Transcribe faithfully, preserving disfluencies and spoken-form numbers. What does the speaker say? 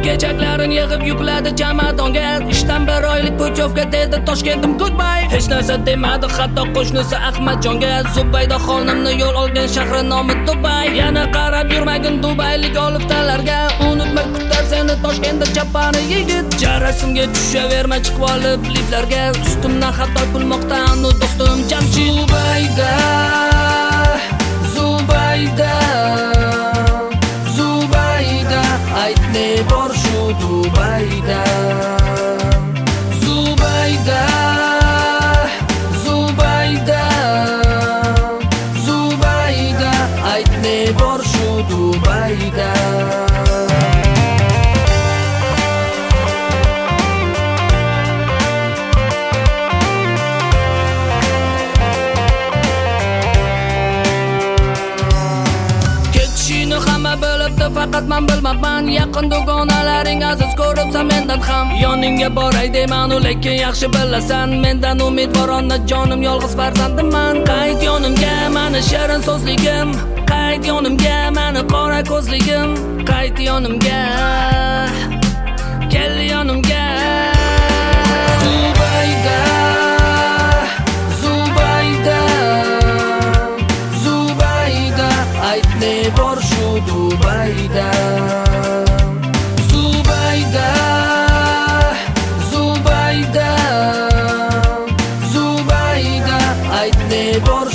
kechaklarini yig'ib yukladi chamadonga. Ishdan bir oylik putyovka dedi Toshkentim goodbye. Hech narsa demadi hatto qo'shnisi Ahmadjonga. Zubayda xonimni yo'l olgan shahri nomi Dubay. Yana qarab yurmagin dubaylik oliftalarga. Unutma kutar seni Toshkentda chapani yigit. Jarasimga tushaverma chiqib olib liflarga. Ustimdan xato kulmoqda anu do'stim Jamshid. Zubayda Zubayda Zubayda ayt ne bor shu Dubayda. Zubayda Zubayda Zubayda ayt ne bor shu Dubayda. Hamma bilibdi faqat men bilmabman. Yaqin dugonalaring aziz ko'ribsan mendan ham. Yoningga boray deyman lekin yaxshi bilasan. Mendan umidvor ona jonim yolg'iz farzandimman. Qayt yonimga mani shirin so'zligim. Qayt yonimga mani qora ko'zligim. Qayt yonimga kel yonimga. Zubayda Zubayda Zubayda ayt ne bor shu Dubayda. Zubayda Zubayda Zubayda ayt ne bor